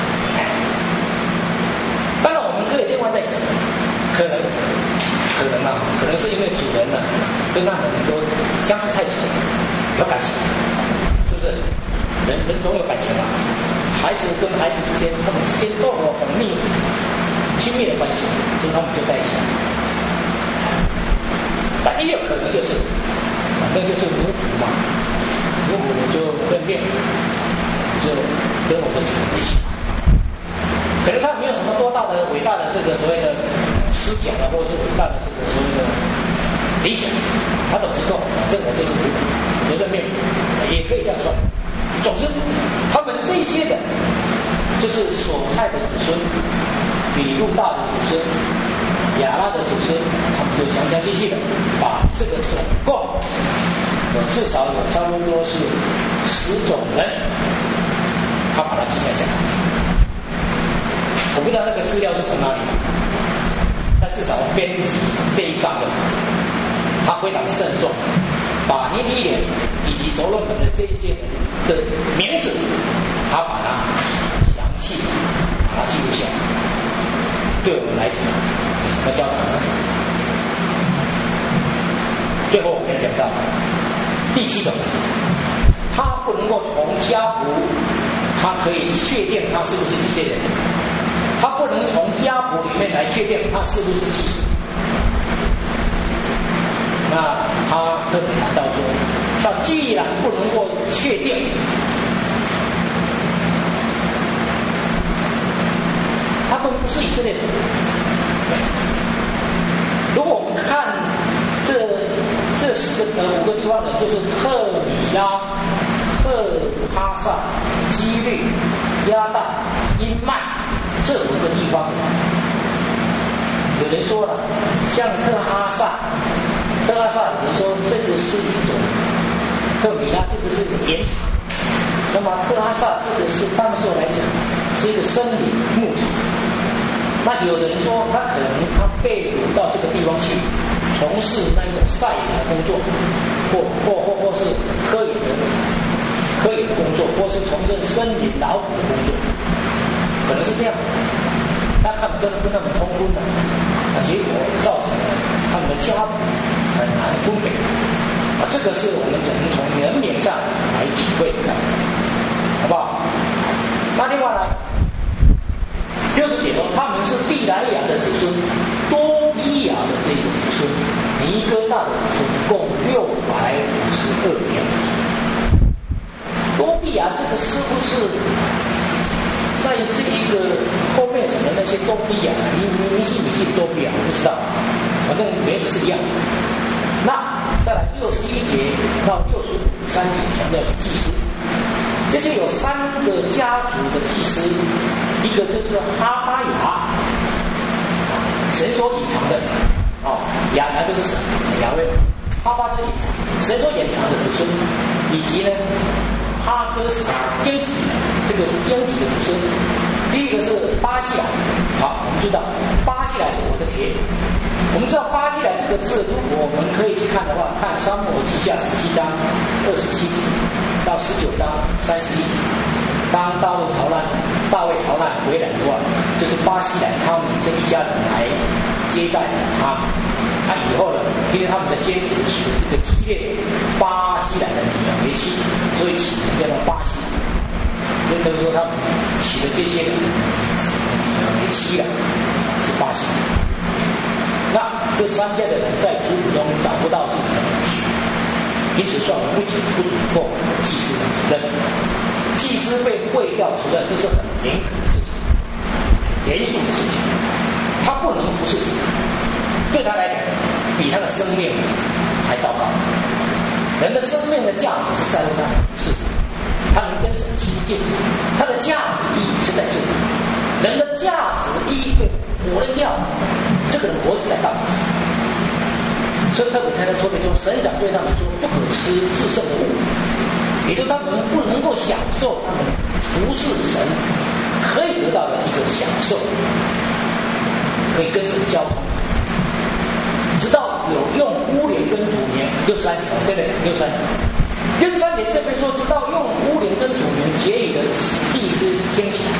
当然，我们可以另外再想，可能可能啊，可能是因为主人呢、啊、跟他们都相处太久，有感情。是不是？人人总有感情嘛，孩子跟孩子之间，他们之间都有很密、亲密的关系，所以他们就在一起。但也有可能就是，反正就是奴仆嘛，奴仆就认命，就跟我的主人一起。可能他没有什么多大的、伟大的这个所谓的思想啊，或者是伟大的这个所谓的理想，他总是说，反正我就是奴仆，我认命。也可以这样说。总之，他们这些人就是所派的子孙，比路大的子孙、亚拉的子孙，他们就详详细细的把这个总共有至少有差不多是十种人，他把它记载下来。 我不知道那个资料是从哪里来，但至少编辑这一章的，他非常慎重，把尼提连以及所罗门的这些人的名字，他把它详细把它记录下来。对我们来讲，有什么教导呢？最后我们讲到第七种，他不能够从家谱，他可以确定他是不是以色列人，他不能从家谱里面来确定他是不是祭司。那他特别谈到说，他既然不能够确定，他们不是以色列人。如果我们看这这四个呃五个地方呢，就是特米拉、特哈萨、基律、亚大、因麦这五个地方，有人说了，像特哈萨，特哈萨有人说这个是一种，特米拉这个是盐场，那么特哈萨这个是当时来讲是一个森林牧场。那有的人说他可能他被掳到这个地方去从事那一种晒盐的工作，或或或或是科研的科研的工作，或是从事森林劳苦的工作，可能是这样子。那他们跟跟他们通婚了，啊，结果造成了他们的家谱很难分别啊，这个是我们只能从人面上来体会的，好不好？那另外来。六十节说他们是地来雅的子孙，多比雅的这种子孙，尼哥大的子孙，共六百五十二名。多比雅这个是不是在这一个后面讲的那些多比雅，你你你信你记多比雅我不知道，反正名字是一样。那再来六十一节到六十三节强调是祭司。这些有三个家族的祭司，一个就是哈巴雅，神所隐藏的，哦，雅呢就是神，雅位，哈巴就是隐藏，神所隐藏的子孙，以及呢哈哥斯荆棘，这个是荆棘的子孙。第一个是巴西莱，好，我们知道巴西莱是我的铁。我们知道巴西莱这个字，如果我们可以去看的话，看撒母耳记下十七章二十七节到十九章三十一节，当大卫逃难，大卫逃难回来的话，就是巴西莱他们这一家人来接待他们。那以后呢，因为他们的先祖起了这个基列巴西莱的女儿为妻，所以起名叫做巴西莱。所以等于说他们起的这些人女儿为妻了，是巴西莱。那这三家的人在族谱中找不到自己的母系，因此算不仅不足够祭司的责任，祭司被废掉责任，这是很严格的事情，严肃的事情，他不能服侍神，对他来讲，比他的生命还糟糕。人的生命的价值是在乎他服侍神，他能跟神亲近，他的价值意义是在这里。人的价值意义被否认掉，这个人活着在干嘛？所以特别才能特别说，神长对他们说不可吃至圣的物，也就是他们不能够享受他们服侍神可以得到的一个享受，可以跟神交通，直到有用乌灵跟土名。六十三节，我这边讲六十三节，六十三节这边说，直到用乌灵跟土名结语的祭司兴起。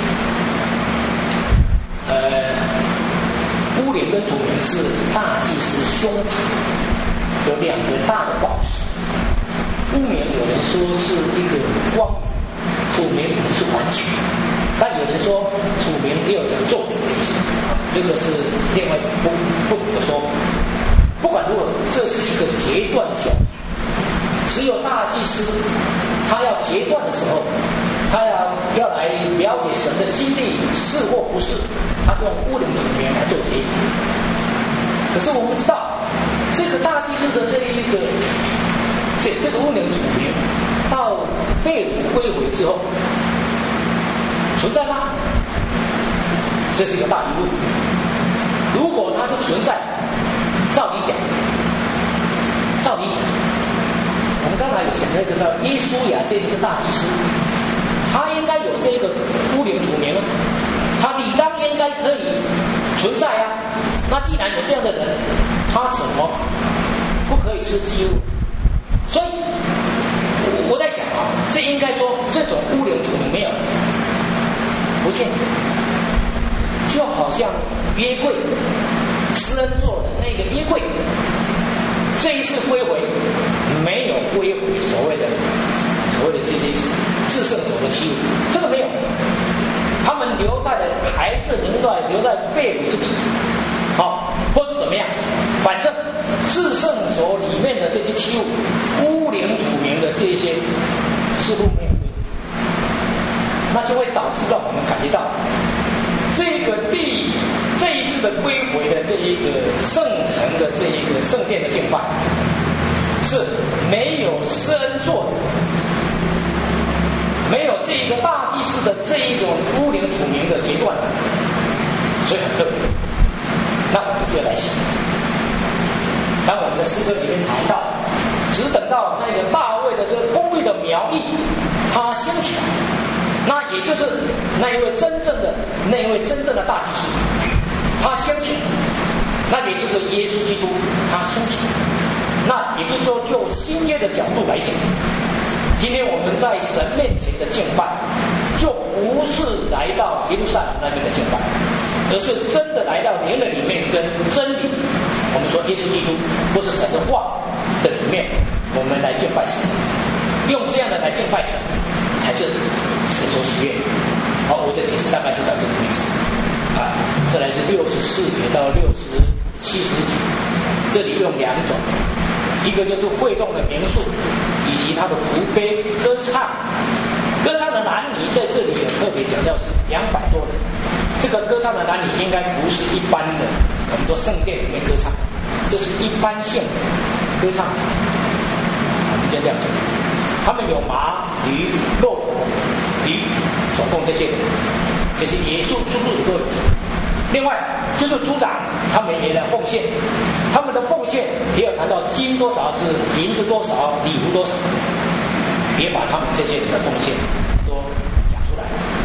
呃，乌灵跟土名是大祭司胸膛有两个大的宝石，乌名有人说是一个光，土名可能是完全，但有人说土名也有讲咒诅的意思，这个是另外一种不不同的说法。不管如何，这是一个截断胸，只有大祭司他要截断的时候，他要要来了解神的心意是或不是，他用乌灵土名来做结语。可是我们知道，这个大祭司的这一个这这个乌灵土名到被掳归回之后存在吗？这是一个大疑问。如果它是存在，照理讲，照理讲，我们刚才有讲那个叫耶稣亚，这个是大祭司，他应该有这个乌灵土名， 他理当应该可以存在啊。那既然有这样的人，他怎么不可以吃鸡肉？所以我在想啊，这应该说这种污灵处理没有不见，就好像约柜施恩座的那个约柜，这一次归回没有归回所谓的所谓的这些至圣所的器物，这个没有，他们留在了还是留在留在被掳之地，好，或是怎么样，反正至圣所里面的这些器物，污灵处名的这些似乎没有，那就会导致到我们感觉到这个第这一次的归回的这一个圣城的这一个圣殿的敬拜是没有施恩座的，没有这一个大祭司的这一种污灵处名的阶段，所以很特别。那我们就来想，当我们的诗歌里面谈到，只等到那个大卫的这个公义的苗裔他兴起来，那也就是那一位真正的那一位真正的大祭司他兴起来，那也就是耶稣基督他兴起来，那也就是说就新约的角度来讲，今天我们在神面前的敬拜就不是来到耶路撒冷那边的敬拜，而是真的来到灵的里面跟真理，我们说耶稣基督或是神的话的里面，我们来敬拜神，用这样的来敬拜神才是神所喜悦。好，我的解释大概是到这个位置啊，再来是六十四节到六十七十节，这里用两种，一个就是会众的名数以及他的胡悲歌唱，歌唱的男女在这里有特别强调是两百多人，这个歌唱的男女应该不是一般的我们说圣殿里面歌唱，这是一般性歌唱，我们就这样讲，他们有马、驴、骆驼、驴，总共这些这些野兽出入都有。另外就是族长他们也来奉献，他们的奉献也有谈到金多少是银子多少，礼物多少，也把他们这些人的奉献都讲出来。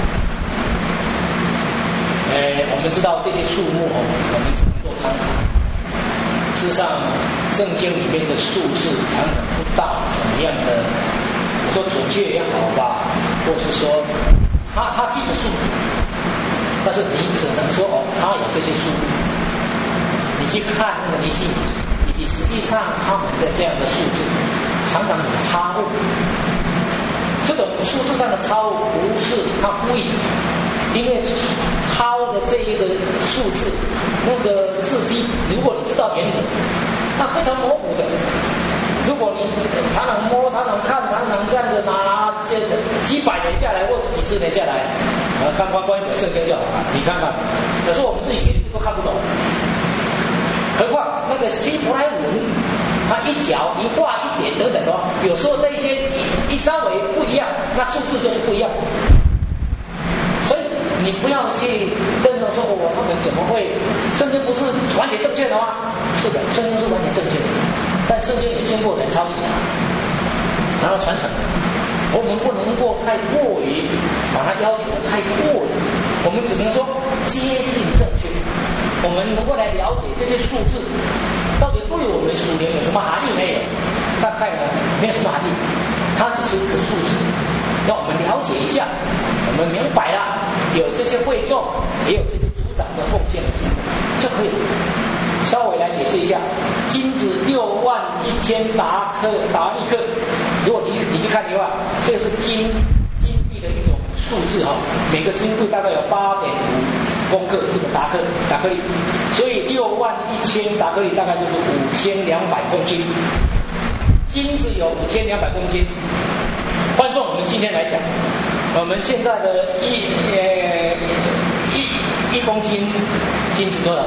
呃，我们知道这些数目哦，我们只能做参考。事实上，圣经里面的数字常常不大怎么样的，说准确也好吧，或是说他他记得数。但是你只能说哦，他有这些数目，你去看那个尼希米，以及实际上他们的这样的数字，常常有差误。这种数字上的差误不是他故意，因为抄的这一个数字，那个字迹，如果你知道原理，那非常模糊的。如果你常常摸、常常看、常常这样子拿这几百年下来或几十年下来，呃，看关关于圣经就好了。你看看，有时候我们自己写都看不懂，何况那个希伯来文，它一角、一画、一点等等的，有时候这些一一稍微不一样，那数字就是不一样。所以你不要去认为说我他们怎么会，圣经不是完全正确的吗？是的，圣经是完全正确的。但圣经也经过人抄袭，然后传承，我们不能够太过于把它要求的太过于，我们只能说接近正确。我们能够来了解这些数字到底对我们属灵有什么含义没有？大概呢没有什么含义，它只是一个数字，让我们了解一下，我们明白了有这些会众，也有这些族长的奉献的数目就可以了。稍微来解释一下，金子六万一千达克达利克，如果你你去看的话，这个是金金币的一种数字哈，每个金币大概有八点五公克，这个达克达克利，所以六万一千达克利大概就是五千两百公斤，金子有五千两百公斤。换作我们今天来讲，我们现在的一呃一一公斤金子多少？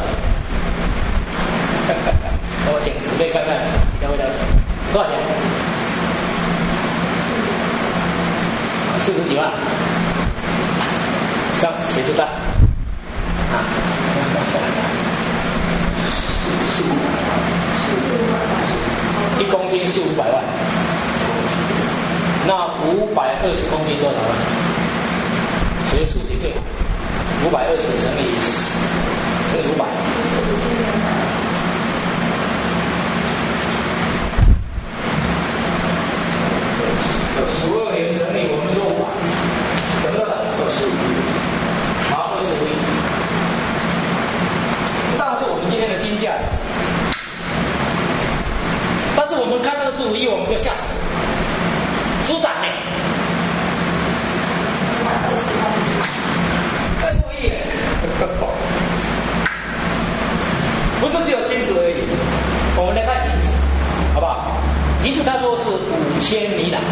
我请姊妹看看，你要不了解多少钱？四十几万，上谁知道？啊，四五百万，四五百万，一公斤四五百万，那五百二十公斤多少万？谁数学最好？ 五百二十乘以乘以五百。十二元乘以我们说五百，得了二十五，好，二十五亿。这当然是我们今天的金价，但是我们看二十五亿，我们就吓死了，猪涨呢，二十五亿，不是只有金子而已，我们来看银子，好不好？银子他说是五千米朗。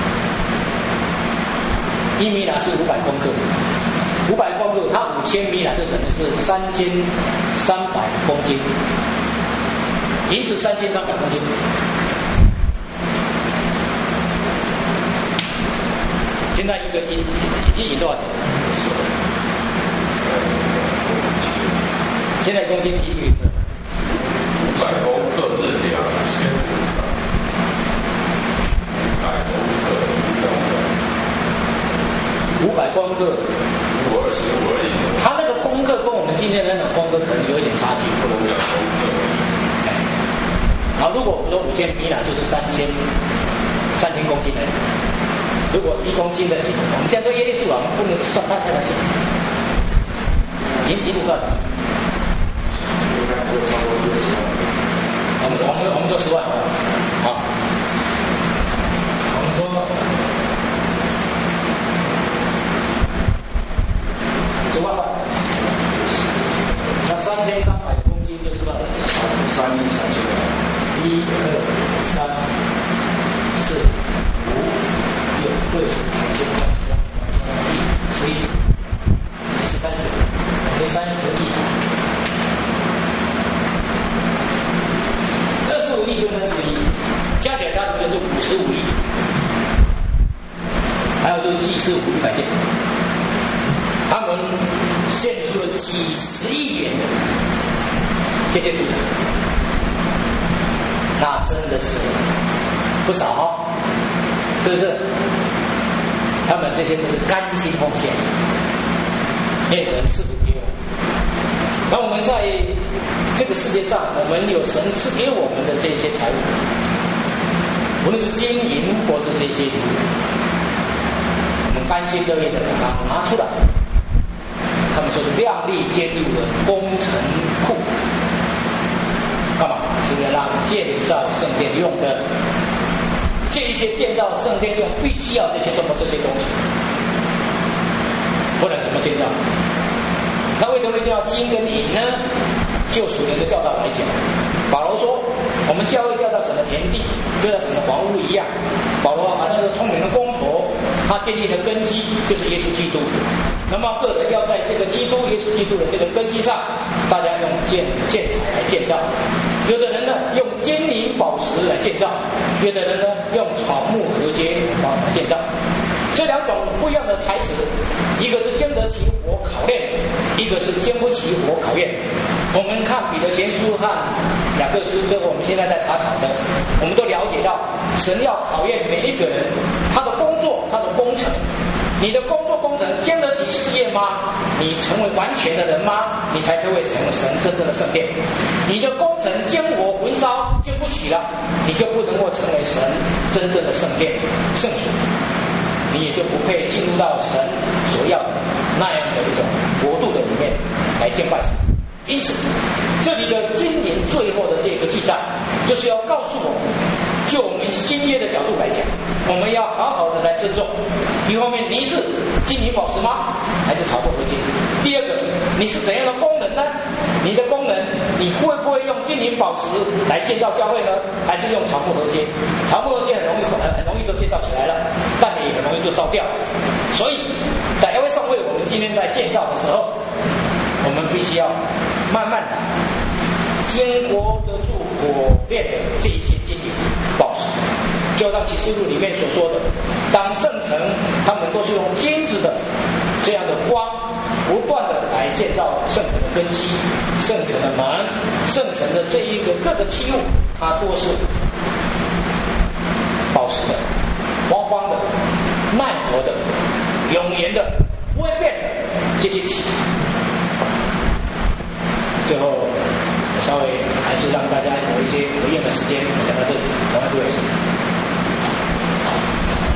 一米呢是五百公克，五百公克，它五千米呢就可能是三千三百公斤，银子三千三百公斤。现在一个一一银多少钱？现在公斤一个五百公克是两千五百公克， 五百公克， 五二十五而已。 它那个公克跟我们今天的那种公克可能有一点差距。 不能讲公克。 好，如果我们说五千米呢，就是三千三千公斤来。如果一公斤的银，我们现在做业力数啊，不能算太太清楚。银银子多少？ 应该会超过六十万。 我们我们我们说十万，好，我们说十万块，那三千三百公斤就是多少？ 三亿三千万。 一二三四五六六十七八十十一十三十，我们三十亿。二十五亿跟三十亿加起来，它就是五十五亿，还有就是技师服一百件，他们献出了几十亿元的这些土产，那真的是不少哈、哦，是不是？他们这些都是甘心奉献，愿神赐福给我们。那我们在这个世界上，我们有神赐给我们的这些财物，无论是金银或是这些，我们甘心乐意的把它拿出来。他们说是量力监督的工程库，干嘛？是为了让建造圣殿用的。这一些建造圣殿用必须要这些通过这些工程，不然怎么建造？那为什么一定要金跟银呢？就属灵的教导来讲，保罗说，我们教会要到什么田地，就像什么房屋一样。保罗好像是聪明的公婆，他建立的根基就是耶稣基督。那么个人要在这个基督耶稣基督的这个根基上，大家用建建材来建造。有的人呢用金银宝石来建造，有的人呢用草木禾秸来建造。这两种不一样的材质，一个是经得起火考验，一个是经不起火考验。我们看彼得前书和雅各书，这个我们现在在查考的，我们都了解到，神要考验每一个人他的工作，他的工程。你的工作工程经得起试验吗？你成为完全的人吗？你才会成为神真正的圣殿。你的工程经火焚烧经不起了，你就不能够成为神真正的圣殿圣所，你也就不配进入到神所要的那样的一种国度的里面来敬拜神。因此，这里的今年最后的这个记载，就是要告诉我们，就我们新约的角度来讲，我们要好好的来尊重。一方面，你是金银宝石吗？还是草木禾秸？第二个，你是怎样的功能呢？你的功能，你会不会用金银宝石来建造教会呢？还是用草木禾秸？草木禾秸很容易很很容易就建造起来了，但也很容易就烧掉。所以在要为上会，我们今天在建造的时候，我们必须要慢慢的经过得住火炼的这一些金银宝石，就像启示录里面所说的，当圣城他们都是用金子的这样的光，不断的来建造圣城的根基、圣城的门、圣城的这一个各个器物，它都是宝石的、光光的、耐磨的、永年的、不会变的。 这些气。最后，我稍微还是让大家有一些回应的时间，讲到这里，赶快各位。